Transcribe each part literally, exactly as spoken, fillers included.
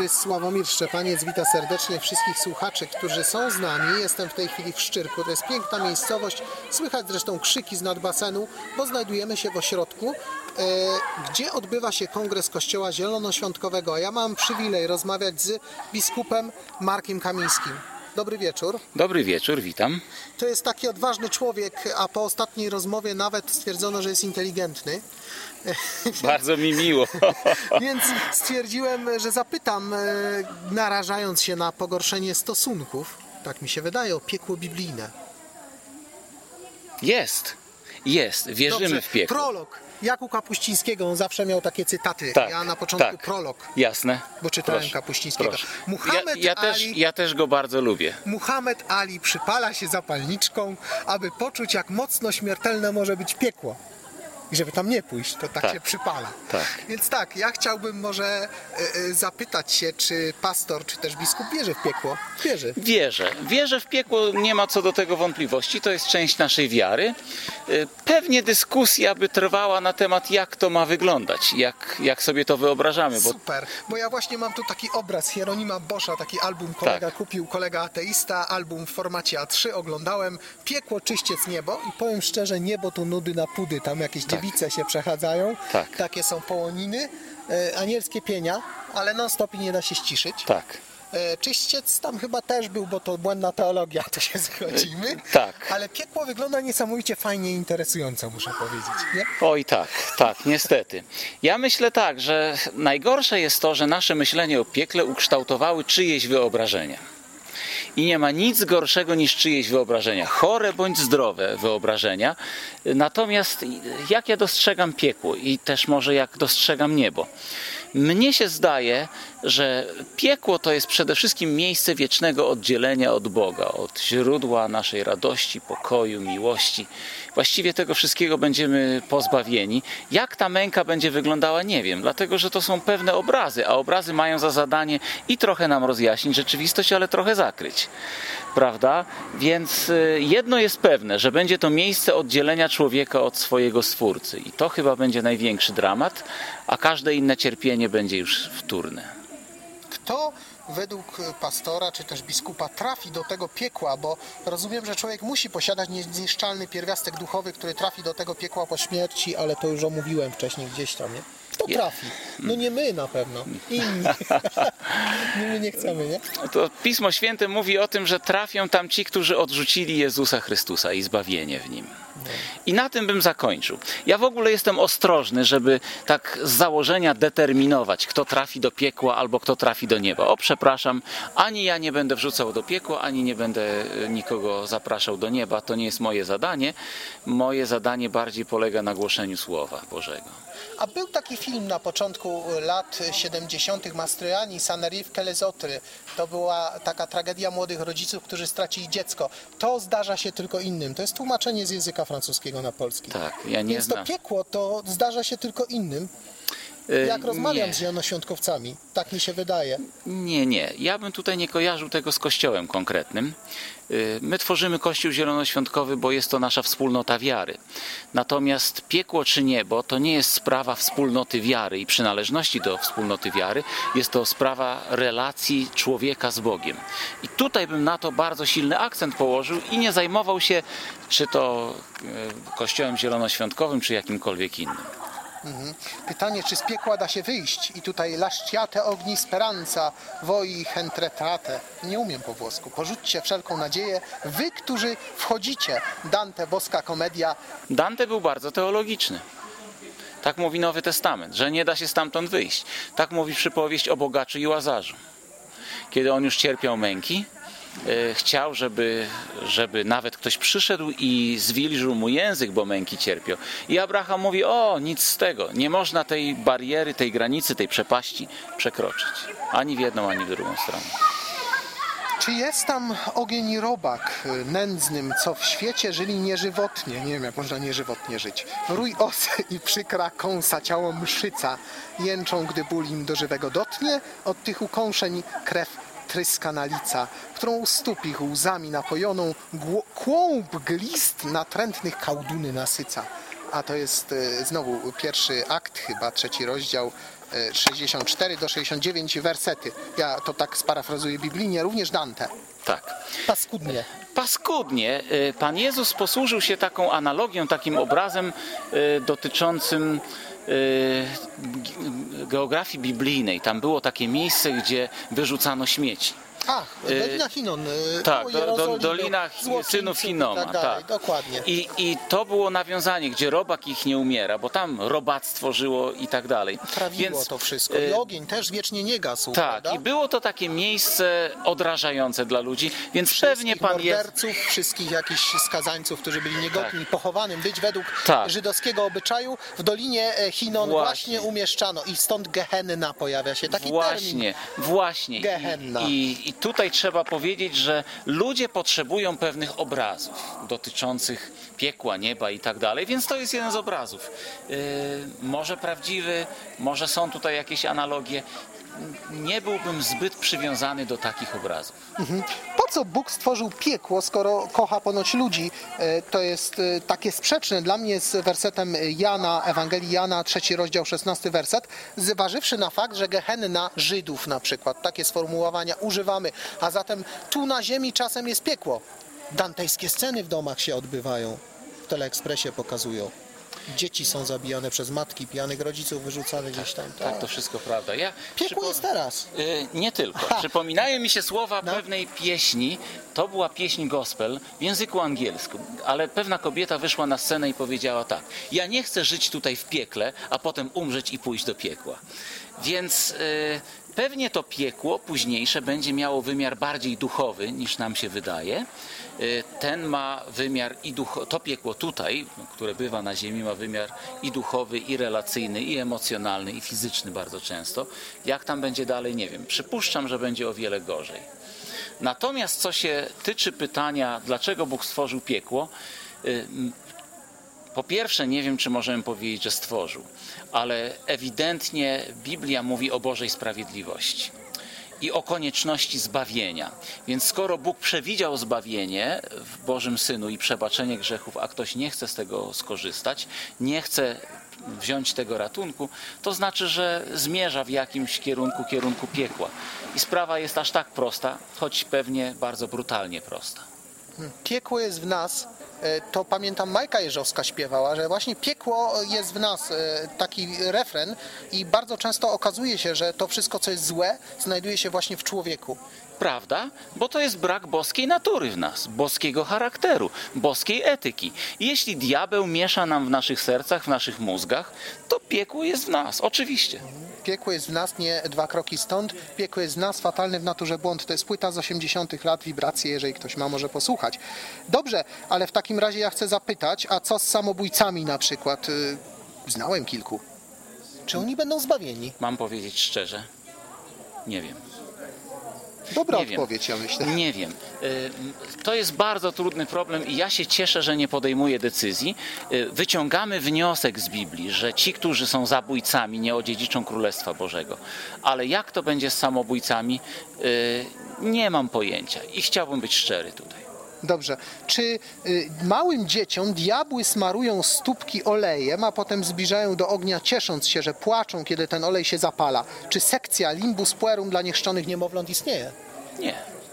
jest Sławomir Szczepaniec. Witam serdecznie wszystkich słuchaczy, którzy są z nami. Jestem w tej chwili w Szczyrku. To jest piękna miejscowość. Słychać zresztą krzyki z nad basenu, bo znajdujemy się w ośrodku, e, gdzie odbywa się kongres Kościoła Zielonoświątkowego. A ja mam przywilej rozmawiać z biskupem Markiem Kamińskim. Dobry wieczór. Dobry wieczór, witam. To jest taki odważny człowiek, a po ostatniej rozmowie nawet stwierdzono, że jest inteligentny. Bardzo mi miło. Więc stwierdziłem, że zapytam, narażając się na pogorszenie stosunków, tak mi się wydaje, o piekło biblijne. Jest, jest, wierzymy Dobrze. w piekło. Prolog Jakub Kapuścińskiego, on zawsze miał takie cytaty. Tak, ja na początku tak. prolog, Jasne. bo czytałem Proszę, Kapuścińskiego. proszę. Muhammad Ja, ja, też, Ali, ja też go bardzo lubię. Muhammad Ali przypala się zapalniczką, aby poczuć, jak mocno śmiertelne może być piekło. I żeby tam nie pójść, to tak, Tak. się przypala. Tak. Więc tak, ja chciałbym może e, e, zapytać się, czy pastor, czy też biskup wierzy w piekło? Wierzy. Wierzę. Wierzę w piekło, nie ma co do tego wątpliwości. To jest część naszej wiary. Pewnie dyskusja by trwała na temat, jak to ma wyglądać, jak, jak sobie to wyobrażamy. Bo... Super, bo ja właśnie mam tu taki obraz Hieronima Boscha, taki album kolega Tak. kupił, kolega ateista, album w formacie A trzy, oglądałem, Piekło, czyściec, niebo i powiem szczerze, niebo to nudy na pudy, tam jakieś Tak. dziewice się przechadzają, Tak. takie są połoniny, e, anielskie pienia, ale non stop i nie da się ściszyć. Tak. E, Czyściec tam chyba też był, bo to błędna teologia, to się zgodzimy. Tak. Ale piekło wygląda niesamowicie fajnie i interesująco, muszę powiedzieć, nie? Oj tak, tak, niestety. Ja myślę tak, że najgorsze jest to, że nasze myślenie o piekle ukształtowały czyjeś wyobrażenia. I nie ma nic gorszego niż czyjeś wyobrażenia, chore bądź zdrowe wyobrażenia. Natomiast jak ja dostrzegam piekło i też może jak dostrzegam niebo? Mnie się zdaje, że piekło to jest przede wszystkim miejsce wiecznego oddzielenia od Boga, od źródła naszej radości, pokoju, miłości. Właściwie tego wszystkiego będziemy pozbawieni. Jak ta męka będzie wyglądała, nie wiem, dlatego że to są pewne obrazy, a obrazy mają za zadanie i trochę nam rozjaśnić rzeczywistość, ale trochę zakryć. Prawda? Więc jedno jest pewne, że będzie to miejsce oddzielenia człowieka od swojego Stwórcy. I to chyba będzie największy dramat, a każde inne cierpienie będzie już wtórne. Kto według pastora czy też biskupa trafi do tego piekła, bo rozumiem, że człowiek musi posiadać niezniszczalny pierwiastek duchowy, który trafi do tego piekła po śmierci, ale to już omówiłem wcześniej gdzieś tam, nie? Kto trafi? No nie my na pewno, inni. My nie chcemy, nie? To Pismo Święte mówi o tym, że trafią tam ci, którzy odrzucili Jezusa Chrystusa i zbawienie w Nim. I na tym bym zakończył. Ja w ogóle jestem ostrożny, żeby tak z założenia determinować, kto trafi do piekła albo kto trafi do nieba. O, przepraszam, ani ja nie będę wrzucał do piekła, ani nie będę nikogo zapraszał do nieba. To nie jest moje zadanie. Moje zadanie bardziej polega na głoszeniu Słowa Bożego. A był taki film na początku lat siedemdziesiątych Mastroianni, Saneriv Kelezotry. To była taka tragedia młodych rodziców, którzy stracili dziecko. To zdarza się tylko innym. To jest tłumaczenie z języka francuskiego na polski. Tak, ja nie Więc znam. to piekło to zdarza się tylko innym. Jak rozmawiam nie. z zielonoświątkowcami, tak mi się wydaje. Nie, nie. Ja bym tutaj nie kojarzył tego z Kościołem konkretnym. My tworzymy Kościół Zielonoświątkowy, bo jest to nasza wspólnota wiary. Natomiast piekło czy niebo to nie jest sprawa wspólnoty wiary i przynależności do wspólnoty wiary. Jest to sprawa relacji człowieka z Bogiem. I tutaj bym na to bardzo silny akcent położył i nie zajmował się czy to Kościołem Zielonoświątkowym, czy jakimkolwiek innym. Mhm. Pytanie, czy z piekła da się wyjść? I tutaj lasciate ogni speranza, voi hentretate. Nie umiem po włosku. Porzućcie wszelką nadzieję. Wy, którzy wchodzicie. Dante, boska komedia. Dante był bardzo teologiczny. Tak mówi Nowy Testament, że nie da się stamtąd wyjść. Tak mówi przypowieść o bogaczu i Łazarzu. Kiedy on już cierpiał męki, chciał, żeby, żeby nawet ktoś przyszedł i zwilżył mu język, bo męki cierpiał. I Abraham mówi, o, nic z tego. Nie można tej bariery, tej granicy, tej przepaści przekroczyć. Ani w jedną, ani w drugą stronę. Czy jest tam ogień i robak nędznym, co w świecie żyli nieżywotnie? Nie wiem, jak można nieżywotnie żyć. Rój osy i przykra kąsa ciało mszyca. Jęczą, gdy ból im do żywego dotnie. Od tych ukąszeń krew tryska na lica, którą u stóp ich łzami napojoną kłąb glist natrętnych kałduny nasyca. A to jest e, znowu pierwszy akt, chyba trzeci rozdział e, sześćdziesiąt cztery do sześćdziesiąt dziewięć wersety. Ja to tak sparafrazuję biblijnie, również Dante. Tak. Paskudnie. Paskudnie. y, Pan Jezus posłużył się taką analogią, takim obrazem y, dotyczącym y, g- geografii biblijnej. Tam było takie miejsce, gdzie wyrzucano śmieci. A, Dolina Hinnon. e, Tak, koło do, do, Jerozolimy, Dolina złoczyńców synów i Hinoma. Tak dalej, Tak. dokładnie. I, I to było nawiązanie, gdzie robak ich nie umiera, bo tam robactwo żyło i tak dalej. Trawiło Więc, to wszystko. I y, ogień też wiecznie nie gasł, Tak, prawda? i było to takie miejsce odrażające dla ludzi, więc pewnie Wszystkich Pan Jezus... morderców, wszystkich jakichś skazańców, którzy byli niegodni pochowanym być według Tak. żydowskiego obyczaju, w Dolinie e, Hinnon właśnie. Właśnie. umieszczano i stąd Gehenna pojawia się taki termin. Właśnie, właśnie. Gehenna. I, i, I tutaj trzeba powiedzieć, że ludzie potrzebują pewnych obrazów dotyczących piekła, nieba i tak dalej, więc to jest jeden z obrazów. Yy, może prawdziwy, może są tutaj jakieś analogie. Nie byłbym zbyt przywiązany do takich obrazów. Po co Bóg stworzył piekło, skoro kocha ponoć ludzi? E, To jest e, takie sprzeczne dla mnie z wersetem Jana, Ewangelii Jana, trzeci rozdział, szesnasty werset, zważywszy na fakt, że Gehenna Żydów na przykład, takie sformułowania używamy, a zatem tu na ziemi czasem jest piekło. Dantejskie sceny w domach się odbywają, w Teleekspresie pokazują. Dzieci są zabijane przez matki, pijanych rodziców wyrzucane gdzieś tam. Tak, to wszystko prawda. Ja Piekło przypo- jest teraz. Y, Nie tylko. Przypominają mi się słowa No. pewnej pieśni. To była pieśń gospel w języku angielskim, ale pewna kobieta wyszła na scenę i powiedziała tak: ja nie chcę żyć tutaj w piekle, a potem umrzeć i pójść do piekła. Więc y, pewnie to piekło późniejsze będzie miało wymiar bardziej duchowy niż nam się wydaje. Y, Ten ma wymiar i ducho, to piekło tutaj, które bywa na ziemi, ma wymiar i duchowy, i relacyjny, i emocjonalny, i fizyczny bardzo często. Jak tam będzie dalej, nie wiem. Przypuszczam, że będzie o wiele gorzej. Natomiast co się tyczy pytania, dlaczego Bóg stworzył piekło, y, po pierwsze, nie wiem, czy możemy powiedzieć, że stworzył, ale ewidentnie Biblia mówi o Bożej sprawiedliwości i o konieczności zbawienia. Więc skoro Bóg przewidział zbawienie w Bożym Synu i przebaczenie grzechów, a ktoś nie chce z tego skorzystać, nie chce wziąć tego ratunku, to znaczy, że zmierza w jakimś kierunku, kierunku piekła. I sprawa jest aż tak prosta, choć pewnie bardzo brutalnie prosta. Piekło jest w nas. E, To pamiętam, Majka Jeżowska śpiewała, że właśnie piekło jest w nas, e, taki refren, i bardzo często okazuje się, że to wszystko, co jest złe, znajduje się właśnie w człowieku. Prawda? Bo to jest brak boskiej natury w nas, boskiego charakteru, boskiej etyki. I jeśli diabeł miesza nam w naszych sercach, w naszych mózgach, to piekło jest w nas, oczywiście. Piekło jest w nas, nie dwa kroki stąd. Piekło jest w nas, fatalny w naturze błąd. To jest płyta z osiemdziesiątych lat, wibracje, jeżeli ktoś ma, może posłuchać. Dobrze, ale w takim razie ja chcę zapytać, a co z samobójcami na przykład? Y, Znałem kilku. Czy oni będą zbawieni? Mam powiedzieć szczerze, nie wiem. Dobra Nie wiem. odpowiedź, ja myślę. Nie wiem. Y, To jest bardzo trudny problem i ja się cieszę, że nie podejmuję decyzji. Y, Wyciągamy wniosek z Biblii, że ci, którzy są zabójcami, nie odziedziczą Królestwa Bożego. Ale jak to będzie z samobójcami? Y, Nie mam pojęcia i chciałbym być szczery tutaj. Dobrze. Czy y, małym dzieciom diabły smarują stópki olejem, a potem zbliżają do ognia, ciesząc się, że płaczą, kiedy ten olej się zapala? Czy sekcja limbus puerum dla niechrzczonych niemowląt istnieje? Nie.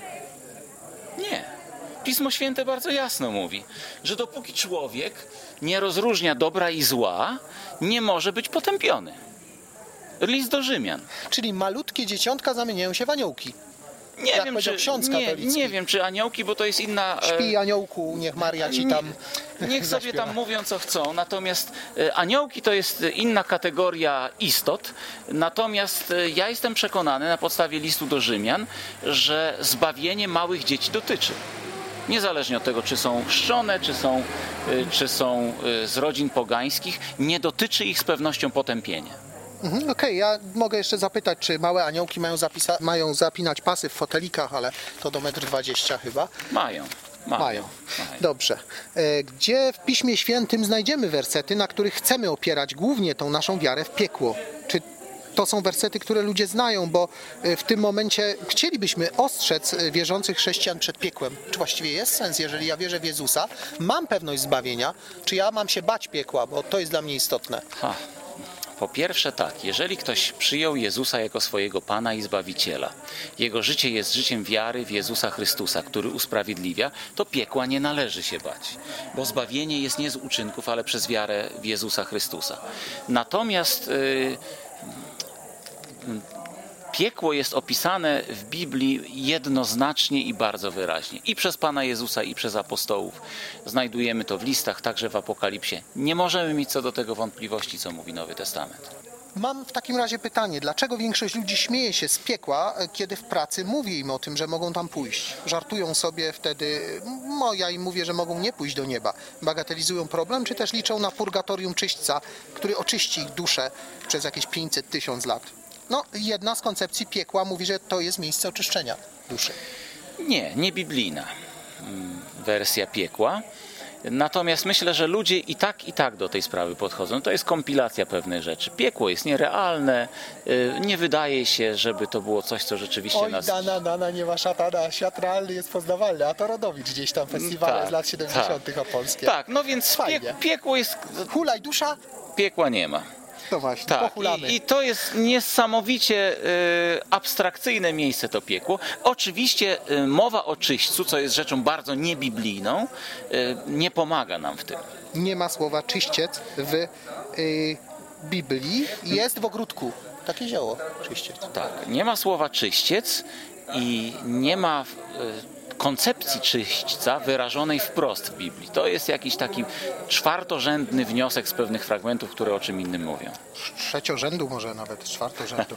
Nie. Pismo Święte bardzo jasno mówi, że dopóki człowiek nie rozróżnia dobra i zła, nie może być potępiony. List do Rzymian. Czyli malutkie dzieciątka zamieniają się w aniołki. Nie Jak wiem, powiedział czy, ksiądz nie, katolicki. nie wiem, czy aniołki, bo to jest inna... e, Śpi aniołku, niech Maria ci tam Nie, niech sobie zaśpiewa. tam mówią, co chcą. Natomiast e, aniołki to jest inna kategoria istot. Natomiast e, ja jestem przekonany na podstawie listu do Rzymian, że zbawienie małych dzieci dotyczy. Niezależnie od tego, czy są chrzczone, czy są, e, czy są e, z rodzin pogańskich, nie dotyczy ich z pewnością potępienia. Mhm, Okej, ja mogę jeszcze zapytać, czy małe aniołki mają, zapisa- mają zapinać pasy w fotelikach, ale to do metr dwadzieścia chyba. Mają. Mają. Mają. Mają. Dobrze. E, Gdzie w Piśmie Świętym znajdziemy wersety, na których chcemy opierać głównie tą naszą wiarę w piekło? Czy to są wersety, które ludzie znają, bo e, w tym momencie chcielibyśmy ostrzec e, wierzących chrześcijan przed piekłem. Czy właściwie jest sens, jeżeli ja wierzę w Jezusa, mam pewność zbawienia, czy ja mam się bać piekła, bo to jest dla mnie istotne. Ha. Po pierwsze tak, jeżeli ktoś przyjął Jezusa jako swojego Pana i Zbawiciela, jego życie jest życiem wiary w Jezusa Chrystusa, który usprawiedliwia, to piekła nie należy się bać, bo zbawienie jest nie z uczynków, ale przez wiarę w Jezusa Chrystusa. Natomiast yy, piekło jest opisane w Biblii jednoznacznie i bardzo wyraźnie. I przez Pana Jezusa, i przez apostołów. Znajdujemy to w listach, także w Apokalipsie. Nie możemy mieć co do tego wątpliwości, co mówi Nowy Testament. Mam w takim razie pytanie, dlaczego większość ludzi śmieje się z piekła, kiedy w pracy mówię im o tym, że mogą tam pójść? Żartują sobie wtedy, no ja im mówię, że mogą nie pójść do nieba. Bagatelizują problem, czy też liczą na purgatorium czyśćca, który oczyści ich duszę przez jakieś pięćset tysiąc lat? No, jedna z koncepcji piekła mówi, że to jest miejsce oczyszczenia duszy. Nie, nie biblijna wersja piekła. Natomiast myślę, że ludzie i tak, i tak do tej sprawy podchodzą. To jest kompilacja pewnych rzeczy. Piekło jest nierealne. Nie wydaje się, żeby to było coś, co rzeczywiście Oj, nas... dana, dana, nie ma szatana, świat realny jest poznawalny, a to Rodowicz gdzieś tam festiwale Tak, z lat siedemdziesiątych tak. opolskie. Tak, no więc Fajnie. piek, piekło jest... Hulaj dusza? Piekła nie ma. To właśnie, Tak, pohulamy. i, i to jest niesamowicie y, abstrakcyjne miejsce, to piekło. Oczywiście y, mowa o czyśćcu, co jest rzeczą bardzo niebiblijną, y, nie pomaga nam w tym. Nie ma słowa czyściec w y, Biblii, jest w ogródku. Takie zioło, czyściec. Tak, nie ma słowa czyściec i nie ma y, koncepcji czyśćca wyrażonej wprost w Biblii. To jest jakiś taki czwartorzędny wniosek z pewnych fragmentów, które o czym innym mówią. Trzeciorzędu może nawet, czwartorzędu.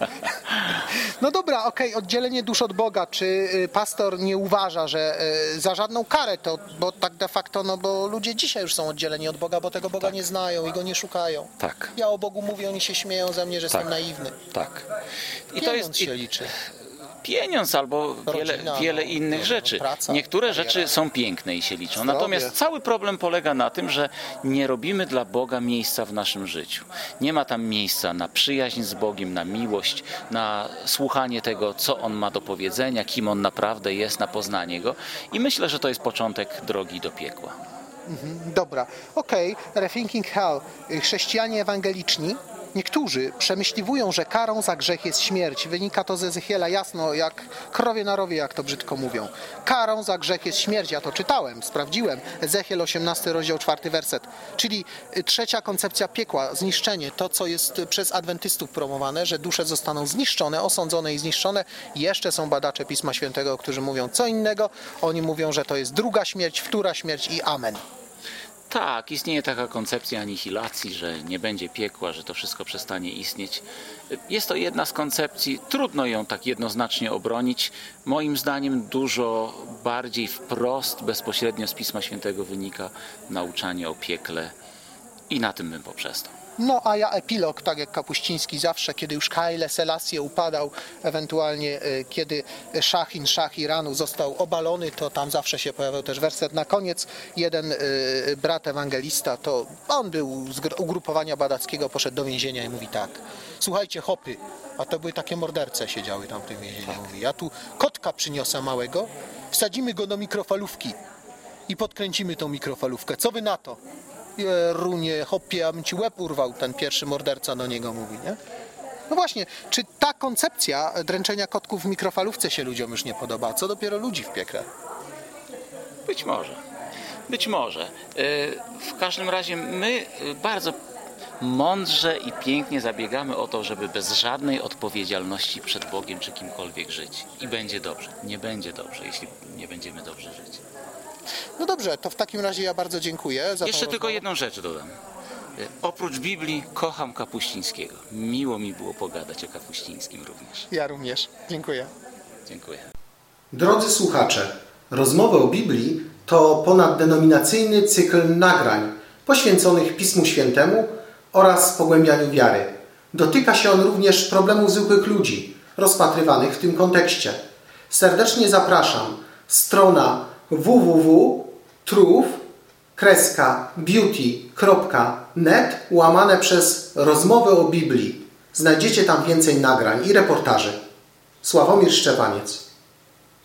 No dobra, okej, okay, oddzielenie dusz od Boga. Czy y, pastor nie uważa, że y, za żadną karę to, bo tak de facto, no bo ludzie dzisiaj już są oddzieleni od Boga, bo tego Boga Tak. nie znają i Go nie szukają. Tak. Ja o Bogu mówię, oni się śmieją ze mnie, że Tak. jestem naiwny. Tak. I Pieniądz to jest się liczy. pieniądz albo wiele, Rodzina, wiele no, innych no, rzeczy. praca, Niektóre kariera. rzeczy są piękne i się liczą. Zdrowie. Natomiast cały problem polega na tym, że nie robimy dla Boga miejsca w naszym życiu. Nie ma tam miejsca na przyjaźń z Bogiem, na miłość, na słuchanie tego, co On ma do powiedzenia, kim On naprawdę jest, na poznanie Go. I myślę, że to jest początek drogi do piekła. Mhm, dobra, okej, okay. Rethinking Hell. Chrześcijanie ewangeliczni, niektórzy przemyśliwują, że karą za grzech jest śmierć. Wynika to z Ezechiela jasno, jak krowie na rowie, jak to brzydko mówią. Karą za grzech jest śmierć. Ja to czytałem, sprawdziłem. Ezechiel osiemnasty rozdział, czwarty werset. Czyli trzecia koncepcja piekła, zniszczenie. To, co jest przez adwentystów promowane, że dusze zostaną zniszczone, osądzone i zniszczone. Jeszcze są badacze Pisma Świętego, którzy mówią co innego. Oni mówią, że to jest druga śmierć, wtóra śmierć i amen. Tak, istnieje taka koncepcja anihilacji, że nie będzie piekła, że to wszystko przestanie istnieć. Jest to jedna z koncepcji, trudno ją tak jednoznacznie obronić. Moim zdaniem dużo bardziej wprost, bezpośrednio z Pisma Świętego wynika nauczanie o piekle i na tym bym poprzestał. No a ja epilog, tak jak Kapuściński zawsze, kiedy już Haile Selassie upadał, ewentualnie y, kiedy Szachin, Szach Iranu został obalony, to tam zawsze się pojawiał też werset. Na koniec jeden y, brat ewangelista, to on był z ugrupowania badackiego, poszedł do więzienia i mówi tak: słuchajcie, chopy, a to były takie morderce siedziały tam w tym więzieniu. Mówi, ja tu kotka przyniosę małego, wsadzimy go do mikrofalówki i podkręcimy tą mikrofalówkę. Co wy na to? Runie, hopie, a bym ci łeb urwał, ten pierwszy morderca do niego mówi, nie? No właśnie, czy ta koncepcja dręczenia kotków w mikrofalówce się ludziom już nie podoba? A co dopiero ludzi w piekle? Być może. Być może. W każdym razie my bardzo mądrze i pięknie zabiegamy o to, żeby bez żadnej odpowiedzialności przed Bogiem czy kimkolwiek żyć. I będzie dobrze. Nie będzie dobrze, jeśli nie będziemy dobrze żyć. No dobrze, to w takim razie ja bardzo dziękuję za Jeszcze tą tylko rozmowę. jedną rzecz dodam. Oprócz Biblii kocham Kapuścińskiego. Miło mi było pogadać o Kapuścińskim również. Ja również. Dziękuję. Dziękuję. Drodzy słuchacze, rozmowy o Biblii to ponaddenominacyjny cykl nagrań poświęconych Pismu Świętemu oraz pogłębianiu wiary. Dotyka się on również problemów zwykłych ludzi, rozpatrywanych w tym kontekście. Serdecznie zapraszam. Strona w w w kropka truth beauty kropka net łamane przez rozmowy o Biblii. Znajdziecie tam więcej nagrań i reportaży. Sławomir Szczepaniec.